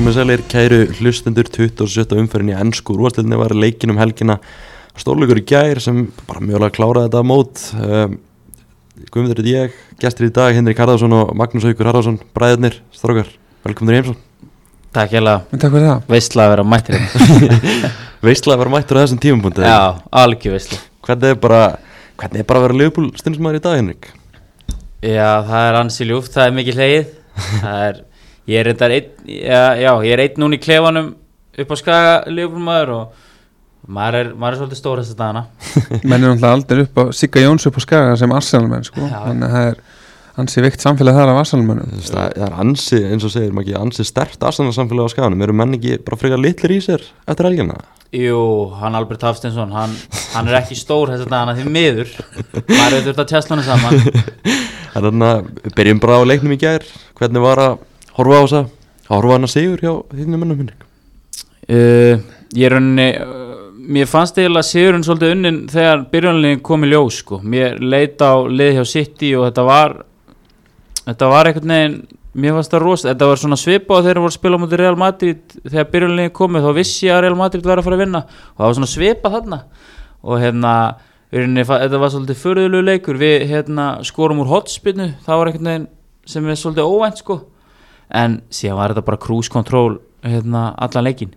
komið sælir kæru hlustendur. 27. umferðin í ensku úrvalsdeildinni var leikin helgina. Stórleikur í gær sem bara mjögulega kláraði þetta mót. Guðmundur heiti ég, gestir í dag Henrik Harðarsson og Magnús Haukur Harðarsson, bræðurnir, strákar, velkomnir í heimsókn. Takk hérlega. Takk fyrir það. Veistla að vera mættir. Veistla að vera mættur á þessum tímapunkti. Já, algjör veistla. Hvernig er bara að vera Liverpool stundismæður í dag, Henrik? Já, það er ansi ljúft, það er mikið hlegið. Ég er reyndar ég er einn núna í klefanum upp á Skaga Liverpool-maður og maður er svolítið stór þessa dagana. Menn er náttúrulega aldrei upp á Sigga Jóns upp á Skaga sem Arsenal-menn, sko. Þannig að það er ansi vikt samfélag þar af Arsenal-mennum. Það er ansi, eins og segir maður ekki, ansi sterkt Arsenal-samfélag á Skaganum. Eru menn ekki bara frekar litlir í sér eftir helgina? Jú, hann Albert Hafsteinsson, hann er ekki stór þessa dagana því miður. Maður hefur þurft að tjastla hann saman. Þannig að byrjum bara á leiknum í gær. Hvernig var að horfa á þess að horfa hann að sigur hjá þínum mönnum, Henrik? Mér fannst eiginlega sigurinn svolítið unnin þegar byrjunarliðin kom í ljós, sko. Mér leit á lið hjá City og þetta var einhvern veginn, mér fannst það rosa. Þetta var svona svipað þegar þeir voru að spila á móti Real Madrid. Þegar byrjunarliðin komið þá vissi ég að Real Madrid væri að fara að vinna og það var svona svipað þarna. Og þetta var svolítið furðulegu leikur. Við skorum úr hornspyrnu, það var einhvern veginn sem er svolítið óvænt, sko. En síðan var þetta bara cruise control allan leikinn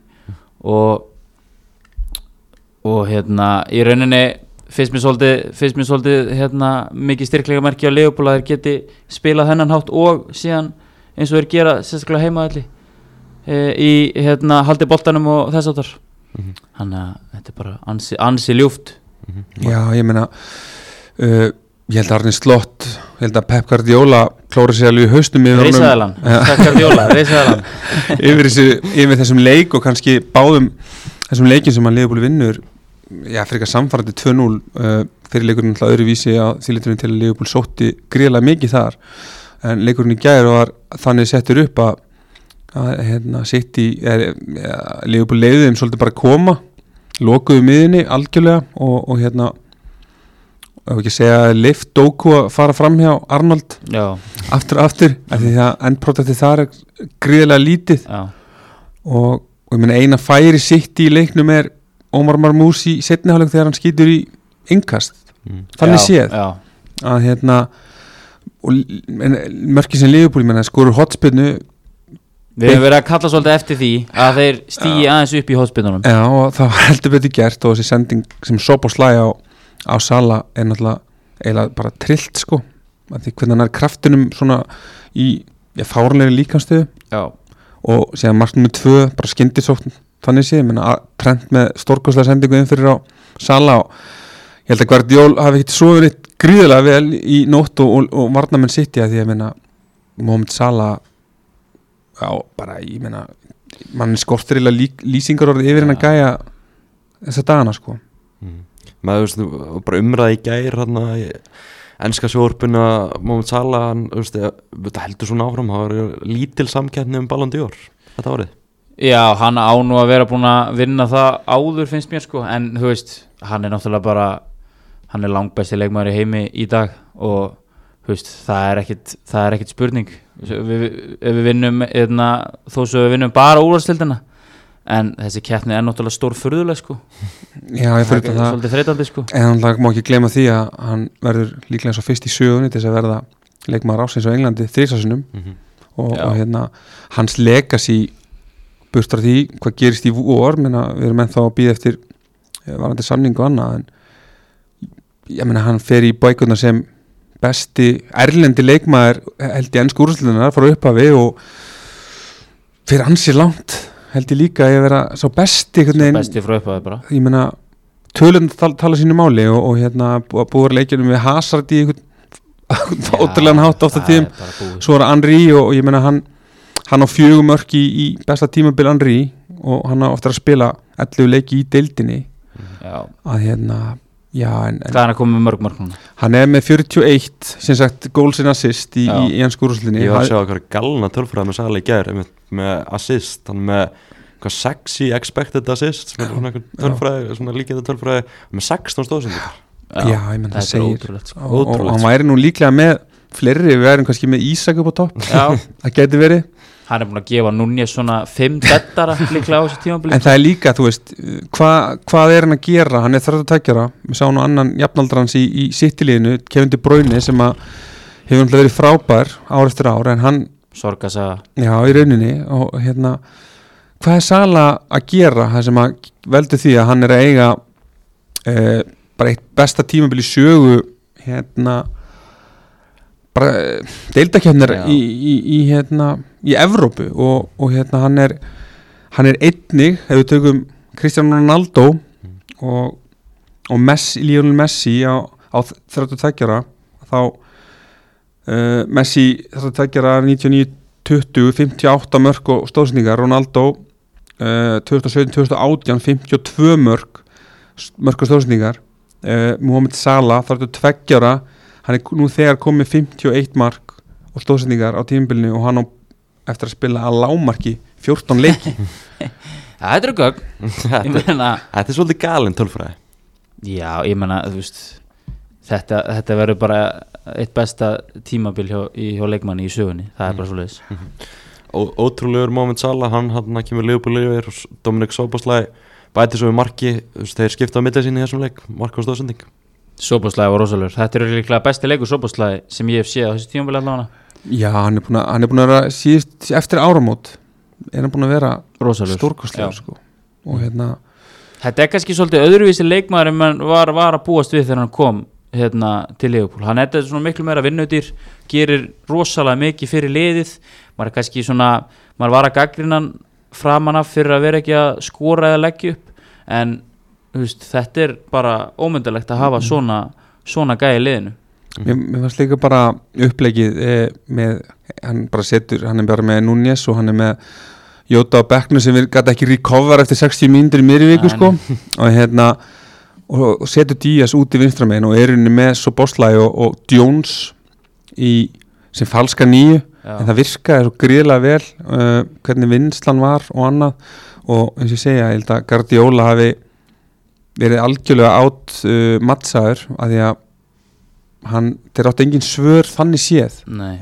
og í rauninni finnst mér svolítið mikið styrkleika merki á Liverpool að þeir geti spilað þennan hátt og síðan eins og þeir gera sérstaklega heimaðalli í haldi boltanum og þess áttar. Þannig að þetta er bara ansi ljúft. Já, ég meina ég held að Arne Slott, ég held að Pep Guardiola klóra sér alveg í haustum Reisæðalan, Pep Guardiola, Reisæðalan yfir þessum leik og kannski báðum þessum leikin sem hann Liverpool vinnur fyrir samfærandi 2-0 fyrir leikurinn alltaf öðruvísi á þýliturinn til að Liverpool sótti gríðarlega mikið þar en leikurinn í gær var þannig settur upp að City Liverpool leiði þeim svolítið bara koma lokuðu miðinni algjörlega og ef ekki segja lift Doku að fara fram hjá Arnold aftur af því að endproduktið þar er gríðarlega lítið og ég meina eina færi City í leiknum er Omar Marmoush í seinni hálfleik þegar hann skýtur í innkast þannig séð að mörkin sem Liverpool skorur hotspinnu. Við hefum verið að kalla svolítið eftir því að þeir stígi aðeins upp í hotspinnunum. Já, og það var heldur betur gert og þessi sending sem Szoboszlai á Sala er náttúrulega eiginlega bara trillt, sko, að því hvernig hann er kraftinum svona í fáránlegri líkamsstöðu og síðan mark nummer 2 bara skyndisókn þannig sé, ég meina Trent með stórkostlega sendingu inn fyrir á Sala og ég held að Guardiola hafi ekkert svo verið gríðarlega vel í nótt og varnarmenn City að því ég meina Mohamed Salah bara ég meina mann skortir eiginlega lýsingar orðið yfir hennar gæja þessa dagana, sko. Maður bara umræði í gær enska sjónvarpinu Mohamed Salah þetta heldur svona áfram, það var lítil samkeppni Ballon d'Or þetta árið. Já, hann á nú að vera búin að vinna það áður finnst mér, sko, en þú veist hann er náttúrulega bara hann er langbesti leikmaður í heimi í dag og þú veist, það er ekkit spurning ef við vinnum þó svo við vinnum bara úrvalsdeildina. En þessi keppni er náttúrulega stór furðuleg, sko. Já, ég fyrir það svolítið þreytandi, sko. En hann má ekki gleyma því að hann verður líklega svo fyrst í sögunni til þess að verða leikmaður ársins á Englandi 3 sinnum og hans legacy burtar því hvað gerist í vor, við erum ennþá að bíða eftir varandi samning og annað en ég meina hann fer í bækurnar sem besti erlendi leikmaður held í ensku úrvalsdeildarinnar frá upphafi og fyrir ansi langt held ég líka að ég vera svo besti frá upphæði bara. Ég meina tölun tala sínu máli og búið leikjunum við Hazard í einhvern ótrúlegan hátt ofta tíðum, svo var Henry og ég meina hann á 4 mörk í besta tímabil Henry og hann á ofta að spila 11 leiki í deildinni að en hvað er hann að koma með mörg núna? Hann er með 41 sem sagt goals and assist í ensku úrvalsdeildinni. Ég var að sjá eitthvað galna tölfræði með Salah í gær með assist, hann með eitthvað 60 expected assists með tölfræði, svona líkjandi tölfræði með 16 stóðsendingar. Já, ég menn það segir og hann væri nú líklega með fleiri, við erum kannski með Ísak upp á topp það geti verið Hann búin að gefa Núñez svona 5 dettara líklega á þessu tímabili. En það líka, þú veist, hvað hann að gera? Hann 32 ára, við sáum nú annan jafnaldrans í City-liðinu, Kevin De Bruyne, sem að hefur verið frábær ár eftir ár, en hann Sorgasaga. Já, í rauninni, og hvað Sala að gera? Það sem að veldur því að hann að eiga bara eitt besta tímabil í sögu bara deildakeppnir í Evrópu og hann er einnig, ef við tökum Cristiano Ronaldo og Messi, Lionel Messi á 32 ára, þá Messi 32 ára 99-20, 58 mörk og stóðsendingar, Ronaldo 2017-2018 52 mörk og stóðsendingar, Mohamed Salah 32 ára, hann er nú þegar komið 51 mark og stóðsendingar á tímabilinu og hann á eftir að spila að lágmarki 14 leiki. Þetta er gögn. Þetta er svolítið galinn tölfræði. Já, ég meina, þú veist, þetta verður bara eitt besta tímabil hjá leikmanni í sögunni, það er bara svoleiðis. Ótrúlegur Mohamed Salah, hann kemur Liverpool yfir og Dominic Szoboszlai bæti svo við marki, þeir skipta á milli sín í þessum leik, mark og stóðsending. Szoboszlai var rosalegur, þetta er líklega besti leikur Szoboszlai sem ég hef séð á þessu tímabili allavega. Já, hann er búin að vera síðust eftir áramót er hann búin að vera stórkostlegur sko. Og þetta er kannski svolítið öðruvísi leikmaður en mann var að búast við þegar hann kom til Liverpool. Hann er svona miklu meira vinnudýr, gerir rosalega mikið fyrir liðið, maður er kannski svona, maður var að gagnrýna hann framan af fyrir að vera ekki að skora eða leggja upp, en veist, þetta er bara ómyndalegt að hafa svona gæi liðinu. Mér fannst líka bara upplegið með, hann er bara með Núñez og hann er með Jota á bekknu sem við gæti ekki recover eftir 60 mínútur í miðri viku sko, og setur Díaz út í vinstramegin og er inni með Szoboszlai og Jones sem falska 9, en það virkaði svo gríðlega vel hvernig vinnslan var og annað, og eins og ég segja, ég held að Guardiola hafi verið algjörlega matsaður að því að þeir áttu engin svör þannig séð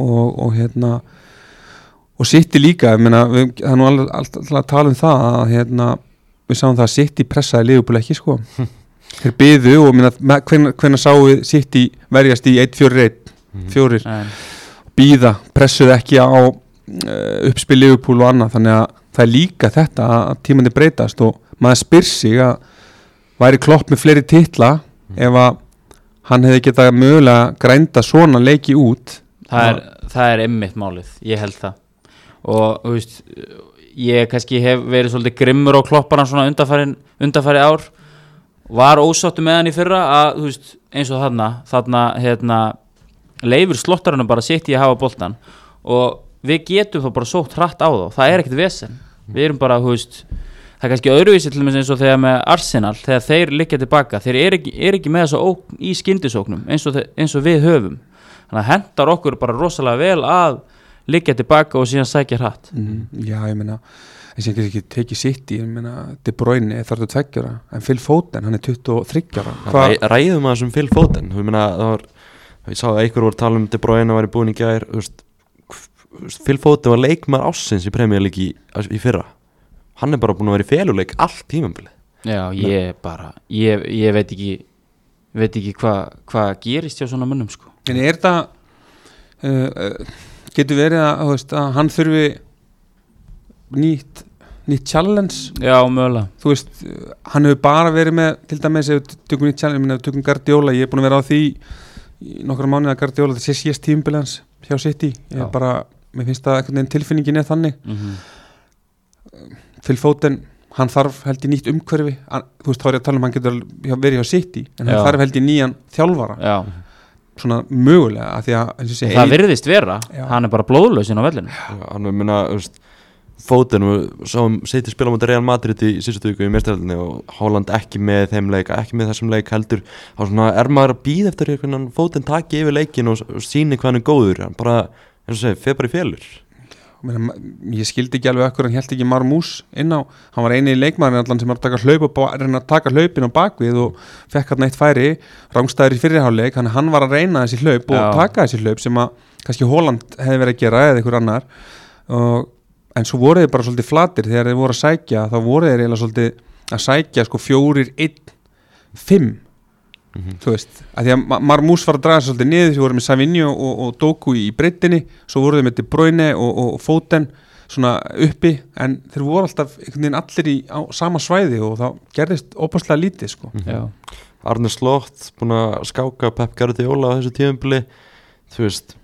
og City líka, ég meina, það er nú alltaf að tala um það að við sáum það að City pressaði Liverpool ekki sko. Þeir biðu og hvenær sáu City verjast í 1-4-1 bíða, pressuðu ekki á uppspil Liverpool og annað, þannig að það er líka þetta að tímandi breytast og maður spyr sig að væri Klopp með fleiri titla ef að hann hefði getað mögulega grænda svona leiki út. Það er einmitt málið, ég held það, og þú veist, ég kannski hef verið svolítið grimmur á Kloppana svona undanfari ár, var ósáttur með hann í fyrra að, þú veist, eins og þarna leifur slottarinn bara sitt í að hafa boltan og við getum þá bara sótt hratt á þá, það er ekkert vesen, við erum bara, þú veist, það er kannski öðruvísi til dæmis eins og þegar með Arsenal, þegar þeir liggja tilbaka, þeir er ekki með þessa ógn í skyndisóknum eins og við höfum, þannig að hendar okkur bara rosalega vel að liggja tilbaka og síðan sækja hratt. Já, ég meina, þess að ég ekki tekið sitt í, ég meina, De Bruyne er 32 ára, en Phil Foden, hann er 23 ára. Ræðum að þessum Phil Foden, þú meina, ég sá að einhver voru tala um De Bruyne væri búin í gær, Phil Foden var leikmaður ársins í Premier League í fyrra. Hann er bara búin að vera í feluleik allt tímabilið. Já, ég veit ekki hvað gerist hjá svona mönnum sko. En er það getur verið að hann þurfi nýtt challenge? Já, mögulega. Þú veist, hann hefur bara verið með, til dæmis ef við tökum nýtt challenge, ef við tökum Guardiola, ég er búin að vera á því í nokkra mánuði að Guardiola, það sé síðast tímabilið hans hjá City, mér finnst það einhvern veginn tilfinningin er þannig. Phil Foden, hann þarf held í nýtt umhverfi, þú veist þá er ég að tala um hann getur verið hjá City, en hann þarf held í nýjan þjálfara, svona mögulega að því að það virðist vera, hann er bara blóðlaus inn á vellinu. Hann er minna, Foden, við sáum City spila mútið Real Madrid í síðustu viku í meistardeildinni og Haaland ekki með þeim leik, ekki með þessum leik heldur, þá svona er maður að bíða eftir hvernig Foden taki yfir leikin og sýni hvað hann er góður, hann bara, eins og segi, fer bara í félur. Ég skildi ekki alveg okkur, hann held ekki Marmús inn á, hann var eini í leikmaðurinn allan sem var að taka hlaupin á bakvið og fekk hann eitt færi rángstæður í fyrirháleik, hann var að reyna þessi hlaup og taka þessi hlaup sem að kannski Haaland hefði verið að gera eða einhver annar og en svo voru þeir bara svolítið flatir þegar þeir voru að sækja, þá voru þeir eiginlega svolítið að sækja sko 4-1-5 þú veist, að því að Marmús var að draga svolítið niður, þeir voru með Savinho og Doku í breytinni, svo voru þeir með De Bruyne og Foden svona uppi, en þeir voru alltaf einhvern veginn allir á sama svæði og þá gerðist óbærslega lítið sko. Arne Slot búin að skáka Pep Guardiola á þessu tímabili, þú veist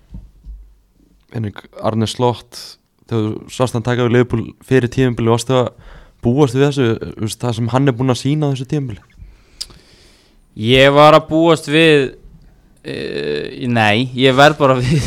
Arne Slot þegar þú sást hann taka við Liverpool fyrir tímabili, varstu að búast við þessu, það sem hann búin að sína á þessu tímabili? Ég var að búast við nei, ég verð bara við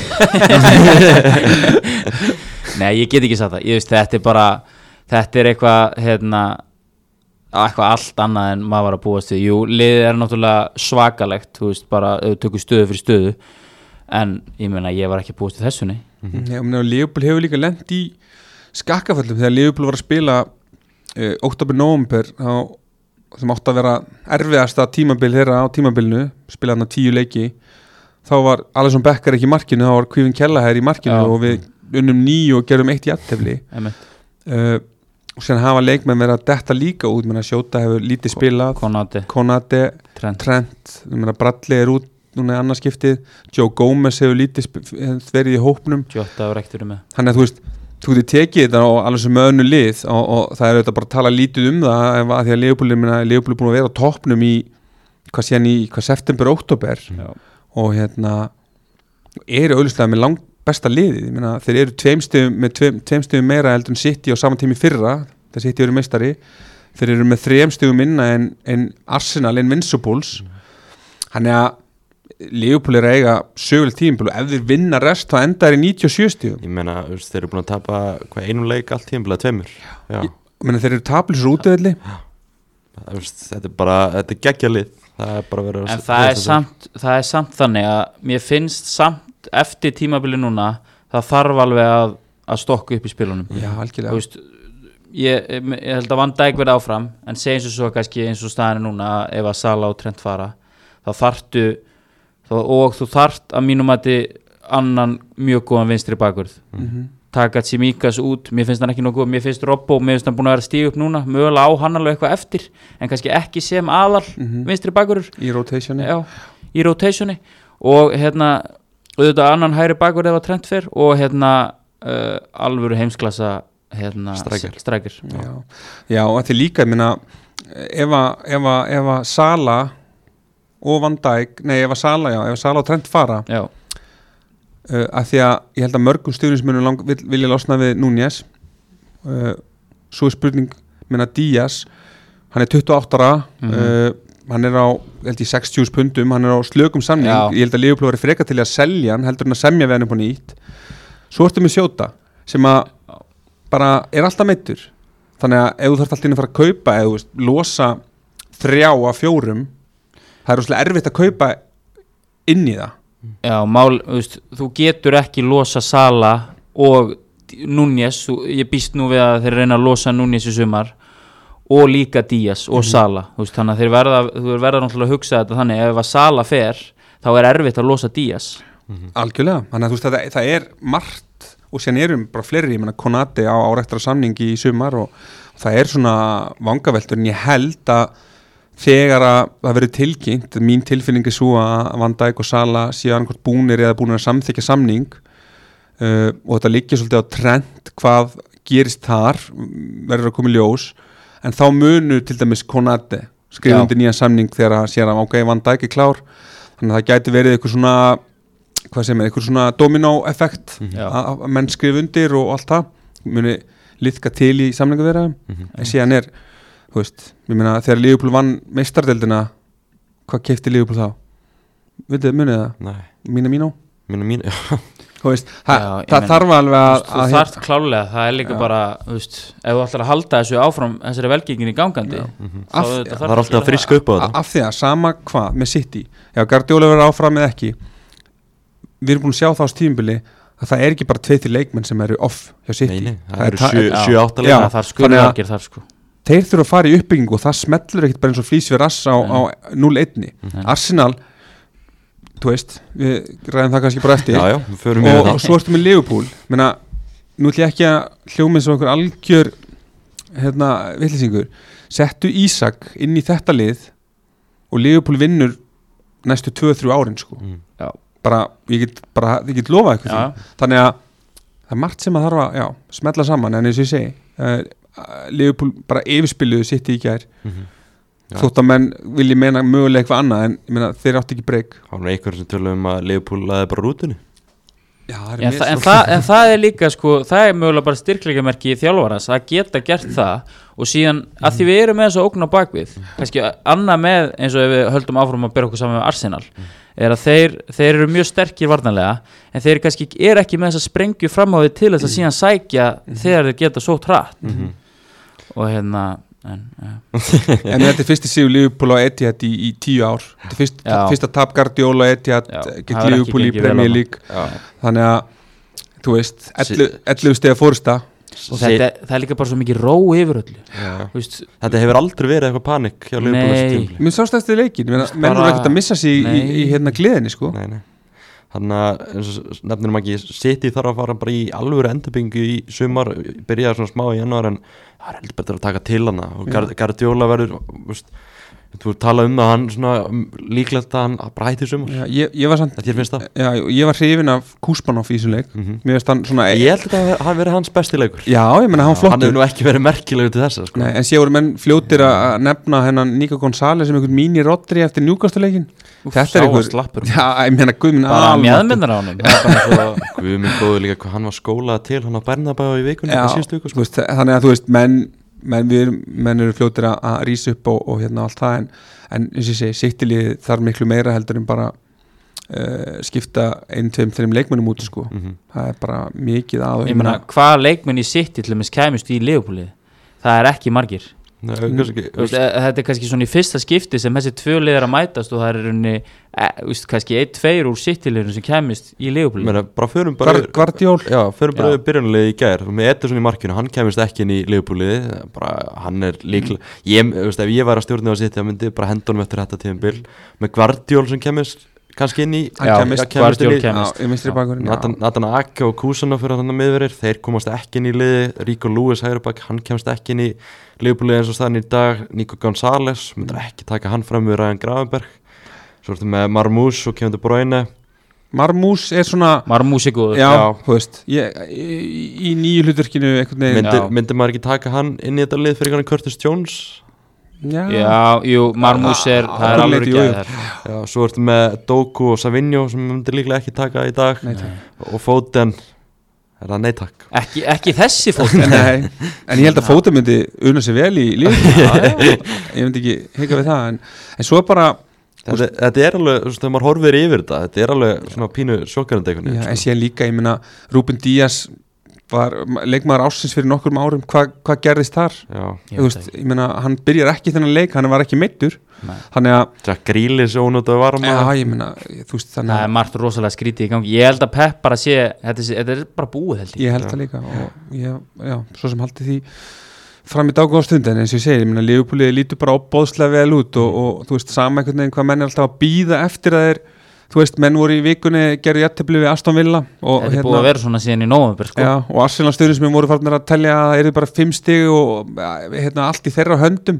nei, ég get ekki sagt það, ég veist þetta er eitthvað eitthvað allt annað en maður var að búast við. Jú, liðið er náttúrulega svakalegt, þú veist, bara tökur stöðu fyrir stöðu, en ég meina ég var ekki að búast við þessu, nei. Já, Liverpool hefur líka lent í skakkaföllum þegar Liverpool var að spila október-nóvember sem átti að vera erfiðasta tímabil þeirra á tímabilinu, spila hann á 10 leiki, þá var Alisson Becker ekki í markinu, þá var Kevin Kelleher í markinu og við unnum 9 og gerum 1 jafntefli og síðan hafa leikmenn verið að detta líka út, Sjóta hefur lítið spilað, Konate Trent, Bradley er út núna í annarskiptið, Joe Gomez hefur lítið verið í hópnum, Jota hefur ekkert verið með, þannig að þú veist þú getur tekið þetta og alveg sem öðnu lið og það er auðvitað bara að tala lítið það ef að því að Liverpool er búin að vera á toppnum í september, október og eru auðvitað með langt besta liðið, þeir eru 2 stigum meira heldur en City á sama tími fyrra, þegar City eru meistari, þeir eru með 3 stigum minna en Arsenal, Invincibles, þannig að Liverpool er að eiga söguleg tímabil og ef þeir vinna rest þá enda þeir í 97 stigum. Ég meina, þeir eru búin að tapa einum leik allt tímabil að 2. Þeir eru taplisur útivelli. Þetta er bara, þetta er geggjalið. Það er bara verið að... En það er samt þannig að mér finnst samt eftir tímabili núna, það þarf alveg að stokka upp í spilunum. Já, algjörlega. Þú veist, ég held að Van Dijk verði áfram, en segjum svo kannski eins og staðinu núna ef að Salah og Trent fara, þá þarftu og þú þarft að mínum að annan mjög góðan vinstri bakvörð taka Tsimikas út, mér finnst hann ekki nógu góð, mér finnst Robbo, mér finnst hann búin að vera stíg upp núna, mögulega á hann alveg eitthvað eftir en kannski ekki sem aðal vinstri bakvörður í rotationi í rotationi og auðvitað annan hægri bakvörð ef að Trent fer og alvöru heimsklassa strækir Já, og þetta er líka ef að Salah og Van Dijk, ef að Salah og Trent fara af því að ég held að mörgum stjórnismönnum vilja losna við Núñez svo er spurning Díaz, hann er 28 ára hann er á held ég 60 pundum, hann er á slökum samning ég held að Liverpool var freka til að selja hann heldur hann að semja við hann upp á nýtt svo ertu með Sjóta sem að bara er alltaf meiddur þannig að ef þú þarft alltaf inn að fara að kaupa eða losa 3 af 4 það er rosalega erfitt að kaupa inn í það. Já, þú getur ekki losa Salah og Núñez, ég býst nú við að þeir reyna að losa Núñez í sumar og líka Díaz og Salah, þannig að þeir verða náttúrulega að hugsa þetta þannig ef að Salah fer, þá er erfitt að losa Díaz. Algjörlega, þannig að það er margt og síðan erum bara fleiri, Konate á áræktra samningi í sumar og það er svona vangaveltur en ég held að þegar að það verið tilkynnt mín tilfinning er svo að Van Dijk og Salah séu annarkvort búnir eða búnir að samþykja samning og þetta liggja svolítið á Trent hvað gerist þar verður að koma í ljós en þá munu til dæmis Konate skrifa undir nýjan samning þegar að sér að Van Dijk er klár þannig að það gæti verið eitthvað svona domino effekt að menn skrifa undir og allt það muni liðka til í samningu þeirra en síðan er ég meina þegar Liverpool vann meistardeildina hvað keypti Liverpool þá? Munið það? Nei. Minamino, já. Það þarf alveg að þú þarft klálega, það er líka bara ef þú ætlar að halda þessu áfram þessari velgengin í gangandi það er alltaf að friska upp á þetta af því að sama hvað með City Guardiola verður áfram eða ekki við erum búin að sjá það á tímabili að það er ekki bara 2-3 leikmenn sem eru off hjá City það eru 7-8 leikmenn það er skurðargir þar sko þeir þurfa að fara í uppbyggingu og það smellur ekkert bara eins og flýs við rass á 0-1 Arsenal, þú veist við ræðum það kannski bara eftir og svo ertu með Liverpool nú ætlum ég ekki að hljóma eins og einhver algjör vitleysingur, settu Ísak inn í þetta lið og Liverpool vinnur næstu 2-3 árin sko. Já. bara, ég get lofað eitthvað því. Þannig að það er margt sem að þarf að smetla saman, en eins og ég segi Liverpool bara yfirspiluðu sitt í gær þótt að menn vilji meina mögulega eitthvað annað, en ég meina þeir átti ekki breyk. Það var einhver sem tölum að Liverpool laði bara rútunni. Já, en það er líka sko, það er mögulega bara styrkleikamerki í þjálfarans að geta gert það, og síðan að því við erum með þessu ógn á bakvið, kannski annað með eins og ef við höldum áfram að bera okkur saman með Arsenal, er að þeir eru mjög sterkir varnarlega, en þeir kannski er ekki með þess að sprengju fram á því til þess að síðan sækja þegar þeir geta svo hratt og en þetta er fyrsti sigur Liverpool á Etihad í 10 ár. Þetta er fyrsta tap Guardiola á Etihad gegn Liverpool í Premier League. Þannig að þú veist 11 stiga fórusta, og það er líka bara svo mikið ró yfir öllu. Þetta hefur aldrei verið eitthvað panik hjá Liverpool. Mér sást eftir leikin, menn voru ekkert að missa sig í gleðinni sko. Nei. Þannig að nefnum ekki City þarf að fara bara í alvöru endurbyggingu í sumar, byrjaði svona smá í janúar, en það er heldur betur að taka til hana, og Guardiola verður, þú tala það hann svona líklegt að hann bara hætti í sumar. Ég var samt, ég var hrifinn af Kúsmanov í þessum leik. Mér finnst hann svona, ég held að það hafi verið hans besti leikur. Já, ég meina hann flottur. Hann hefur nú ekki verið merkilegur til þessa sko. Nei, en séu menn fljótir að nefna hennan Nico González sem einhvern mini Rodri eftir Newcastle-leikin. Þetta er einhver slappur. Já, ég meina Guðmund bara mjöðmyndir á honum. Guðmund góður líka hvað hann var skólað til hann á Bernabéu í vikunni síðustu viku sko. Þannig að þú veist menn eru fljótir að rísa upp og allt það, en eins og ég segi, City-lið þarf miklu meira heldur en bara skipta 1-2-3 leikmennum út sko. Það er bara mikið að ég meina, hvað leikmenn í City til dæmis kæmust í Liverpool-lið? Það er ekki margir. Nei, þetta er kannski svona í fyrsta skipti sem þessi 2 lið er að mætast, og það er runni kannski 1-2 úr City-liðinu sem kæmist í Liverpool. Bara förum bara Guardiola byrjunarlið í gær með Ederson í markinu, hann kæmist ekki inn í Liverpool-lið, bara hann er líklega ef ég væri að stjórna á City, það myndi bara henda honum eftir þetta tímabil, með Guardiola sem kæmist kannski inn í Nathan Ake og Kusano fyrir þannig miðverðir, þeir komast ekki inn í liði, Rico Lewis hægribak, hann kemst ekki inn í Liverpool eins og staðin í dag, Nico González myndir ekki taka hann fram við Ryan Gravenberg. Svo ertu með Marmús og Kevin De Bruyne. Marmús er góður. Já, þú veist í nýju hlutverkinu einhvern veginn. Myndi maður ekki taka hann inn í þetta lið fyrir einhvern Curtis Jones? Marmús það er alveg ekki. Svo ertu með Doku og Savinho sem myndir líklega ekki taka í dag. Og Foden er það neytakk. Ekki þessi Foden. Nei, en ég held að Foden myndi unna sig vel í lífið. Ég myndi ekki hika við það, en svo bara þetta er alveg, þegar maður horfir yfir þetta er alveg svona pínu sjokkarandi einhvern veginn. En síðan líka, ég meina Ruben Díaz var leikmaður ársins fyrir nokkrum árum, hvað gerðist þar? Þú veist, ég meina, hann byrjar ekki þennan leik, hann var ekki meiddur. Þannig að Jack Grealish ónótaði varma. Já, ég meina, þú veist, þannig það er margt rosalega skrítið í gangi. Ég held að Pep bara sé, þetta er bara búið held ég. Ég held það líka, og svo sem haldi því fram í dag og stund, en eins og ég segi, ég meina, Liverpool lítur bara óboðslega vel út og þú veist, sama einhvern veginn hvað menn er alltaf að bíða eftir að þeir, þú veist, menn voru í vikunni, gerðu jafntefli við Aston Villa og þetta er búið að vera svona síðan í nóvember sko. Já, og Arsenal stuðningsmenn voru farnir að telja að það eru bara 5 stig og allt í þeirra höndum.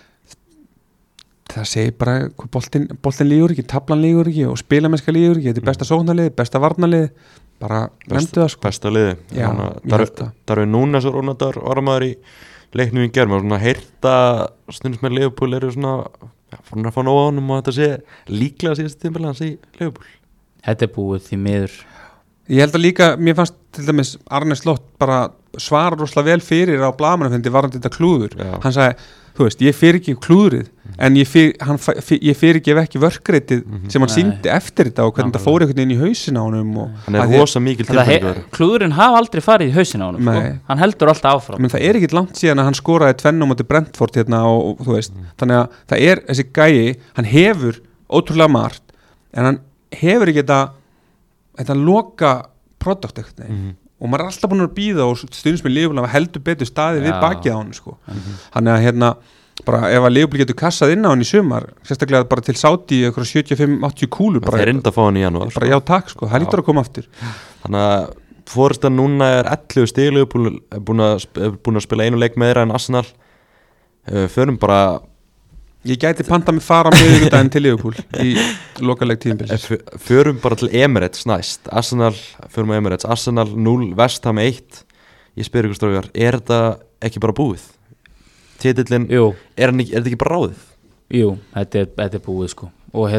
Það segir bara hvað boltinn lígur ekki, tablan lígur ekki og spilamennska lígur ekki. Þetta er besta sóknarlið, besta varnarlið, bara nefndu það sko. Besta liði. Já, það eru núna svo rónadar ormaður í leiknum í gerð, maður svona heyrta stundismenn Liverpool eru svona fann að fá nóg á honum og þetta sé líklega síðast tímabili hans í Liverpool. Þetta er búið því miður. Ég held að líka, mér fannst til dæmis Arne Slott bara svara rosalega vel fyrir á blaðamannafundi varðandi þetta klúður. Hann sagði, þú veist, ég fyrirgef klúðrið en ég fyrirgef ekki vörkreitið sem hann sýndi eftir þetta og hvernig þetta fór einhvern veginn í hausinn á honum. Hann er rosa mikil tilfæðingur. Klúðurinn hafa aldrei farið í hausinn á honum sko. Hann heldur alltaf áfram. Men það er ekkit langt síðan að hann skoraði 2 á móti Brentford hérna og þú veist, þannig að það er þessi gæi, hann hefur ótrúlega margt en hann hefur ekki þetta loka produkt eitthvað og maður er alltaf búin að bíða og stundismenn Liverpool heldur betur staðið við bakið á hann sko. Þannig að bara ef að Liverpool getur kassað inn á hann í sumar, sérstaklega bara til Saudi 75-80 kúlur bara þeir enda að fá hann í janúar bara já takk sko, það lítur að koma aftur. Þannig að fórustan núna er 11 stig, Liverpool er búin að spila einu leik meira en Arsenal. Förum bara, Ég gæti panta mig fara með daginn til Liverpool í lokaleg tíðinbils. förum bara til Emirates næst. Förum á Emirates, Arsenal 0, West Ham 1. Ég spyr ykkur strákar, þetta ekki bara búið? Titillinn, Jú, er þetta ekki bara ráðið? jú, þetta er búið sko.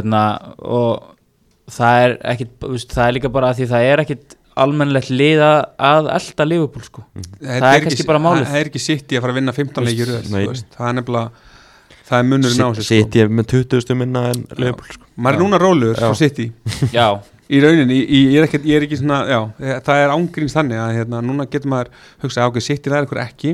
Og það er ekkit, það er líka bara að því það er ekkit almennilegt lið að elda Liverpool sko. Það er kannski bara málið. Það er ekki City að fara að vinna 15 leikir röð, Nei. það er nefnilega, það er munurinn á sig sko. City er með 20 minna en Liverpool sko. Maður er núna rólegur frá City Já, í rauninni, ég er ekki svona, já, það er ángríns þannig að núna getur maður hugsað okkur City það er ykkur ekki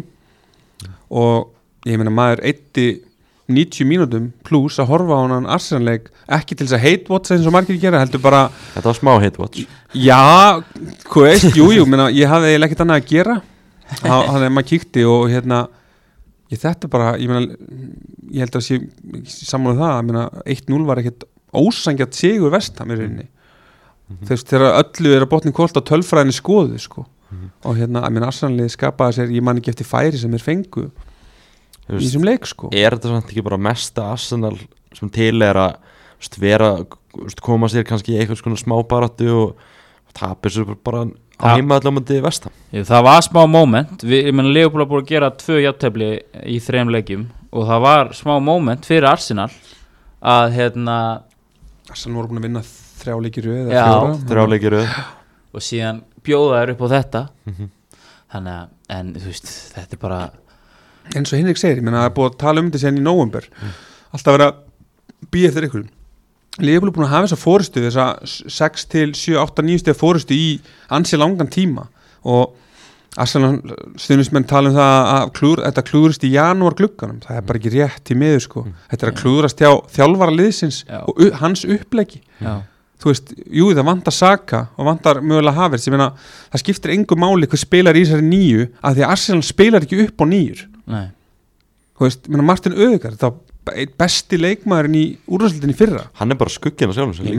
og ég meina maður eyddi 90 mínútum pluss að horfa á hann Arsenal-leik, ekki til þess að hate-watch eins og margir gera, heldur bara Þetta var smá hate-watch. já, hvað veist, jú, meina, ég hafði eiginlega ekkert annað að gera þannig að maður kíkti og þetta bara, ég meina ég held að sé sammála það, ég meina 1-0 var ekkert ósangjart sigur West Ham í rauninni þess þegar öllu er að botni kvöld á tölfræðinni skoðu sko og ég meina Arsenal-lið skapaði sér, ég man ekki eftir færi sem þeir fengu í þessum leik sko. Er þetta samt ekki bara mesta Arsenal sem til er að vera, koma sér kannski í eitthvað svona smá baráttu og tapir sér bara á heimaðallamandi West Ham? það var smá moment. Ég meina Liverpool er búin að gera 2 jafntefli í 3 leikjum og það var smá moment fyrir Arsenal að Arsenal voru búin að vinna 3 leikir röð Já. 3 leikir röð. og síðan bjóða þær upp á þetta þannig að, en þú veist, þetta er bara eins og Hinrik segir, ég meina það er búið að tala um þetta síðan í nóvember alltaf vera býð eftir ykkur Liverpool er búin að hafa þessa fórustu þessa 6 til 7, 8, 9 steg fórustu í ansi langan tíma og Arsenal stundismenn tala um það að þetta klúðurist í janúar glugganum, það er bara ekki rétt í miður sko, þetta er að klúðurast hjá þjálfara liðsins og hans uppleggi þú veist, jú það vantar Saka og vantar mögulega Havertz, ég meina það skiptir engu máli hvað spilar í þessari 9 að því að Arsenal spilar ekki upp á 9 Nei. Þú veist, meina Martin Ødegaard það var einn besti leikmaðurinn í úrvalsdeildinni í fyrra Hann er bara skugginn á sjálfum sér. ég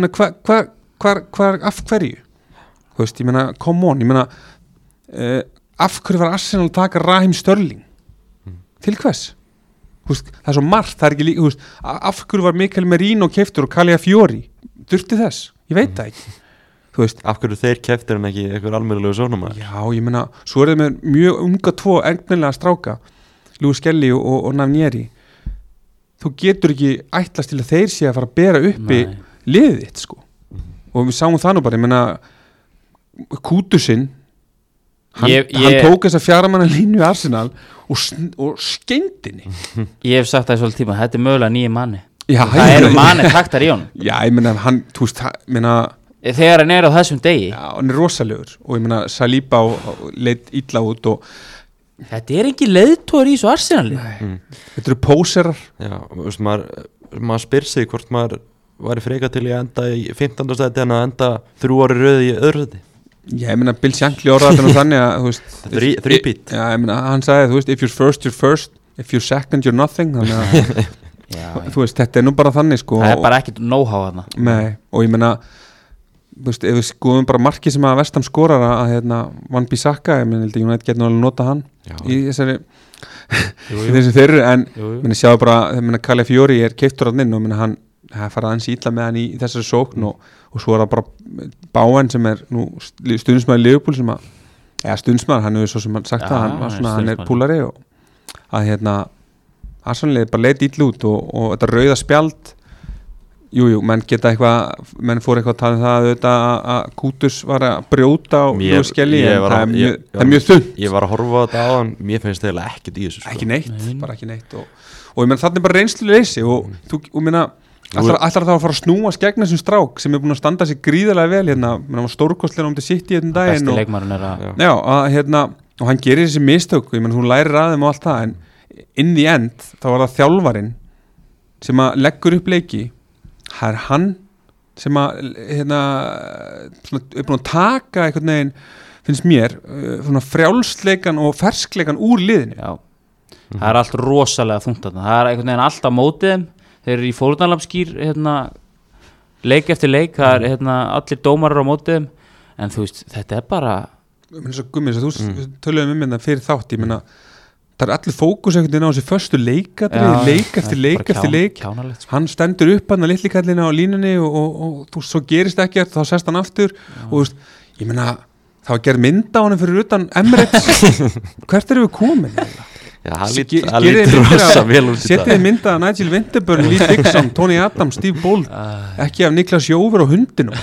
meina, af hverju þú veist, ég meina, come on ég meina, af hverju var Arsenal að taka Raheem Sterling til hvers þú veist, það er svo margt, það er ekki líka þú veist, af hverju var Mikael Merino keyptur og Calafiori, þurfti þess ég veit það ekki þú veist, Af hverju þeir keftir en ekki einhver almennilegu sónumæður? já, ég meina, svo er það með mjög unga 2 engnilega stráka Lewis Skelly og Navnieri þú getur ekki ætlast til að þeir sé að fara að bera uppi liðið þitt sko og við sáum það nú bara, ég meina Kútusinn hann tók þess að 4 manna línu í Arsenal og skeindinni Ég hef sagt það í svolítið tíma, þetta er mögulega 9 manni já, það eru manni taktar í honum já, ég meina, hann, þú veist, þegar hann er á þessum degi já, hann er rosalegur og ég meina, Saliba leit illa út og þetta er ekki leiðtóður í svo Arsenal þetta eru póserar Já, veist, maður spyr sig hvort maður væri freka til að enda í 15. stæti en að enda 3 ári röð í öðru stæti. já, ég meina, Bill Shankly orðaði þannig að þú veist, Þríbít. já, ég meina, hann sagði, þú veist, if you're first, you're first if you're second, you're nothing þannig að, þú veist, þetta er nú bara þannig sko það er bara ekkert know-how þarna nei, og ég meina þú veist, ef við skoðum bara markið sem að West Ham skorar að Van Bissaka, ég meina, United getur náttúrulega nota hann í þessari í þessu þeirri, en minna sjáðu bara, minna Calafiori er keiftur hann inn og minna hann farað hans illa með hann í þessari sókn og svo er það bara Báen sem er nú stundismæður Liverpool sem að, stundismæður, hann hefur svo sem hann sagt það, hann er púlari og að Arsenal bara leit illa út og þetta rauða spjald menn geta eitthvað, menn fór eitthvað að tala um það auðvitað að Kútus var að brjóta á Lewis Skelly, en það er mjög þunnt. Ég var að horfa á þetta á hann, mér finnst það eiginlega ekkert í þessu sko. Ekki neitt, bara ekki neitt og ég menn þannig bara reynsluleysi og þú meina ætlar það að fara að snúa skegna þessum strák sem er búin að standa sig gríðarlega vel menn hann var stórkostlega til City hérna daginn besti leikmaðurinn er að og hann gerir þessi mistök, ég menn hún lærir að þeim og allt það, en in the end þá var það þjálfarinn sem að leggur upp leiki. Það er hann sem að svona, er búin að taka einhvern veginn, finnst mér svona frjálsleikan og ferskleikan úr liðinu. Já, það er allt rosalega þungt þarna. Það er einhvern veginn alltaf mótið þeim. Þeir eru í fórnarlampsskýr leik eftir leik, það er allir dómarar á mótið þeim, en þú veist, þetta er bara þú töluðum þetta fyrir þátt, ég meina það allir fókus einhvern veginn á þessi föstu leikadrið, leik eftir leik eftir leik kjánalegt, hann stendur upp hann að litli kallina á línunni og þú svo gerist ekkert, þá sest hann aftur og þú veist, ég meina það var gerð mynda á hann fyrir utan Emirates hvert erum við komin? Já, það lítur rosa vel út í dag. Setið þið mynda af Nigel Winterburn, Lee Dixon, Tony Adams, Steve Bold ekki af Niklas Jóver og hundinu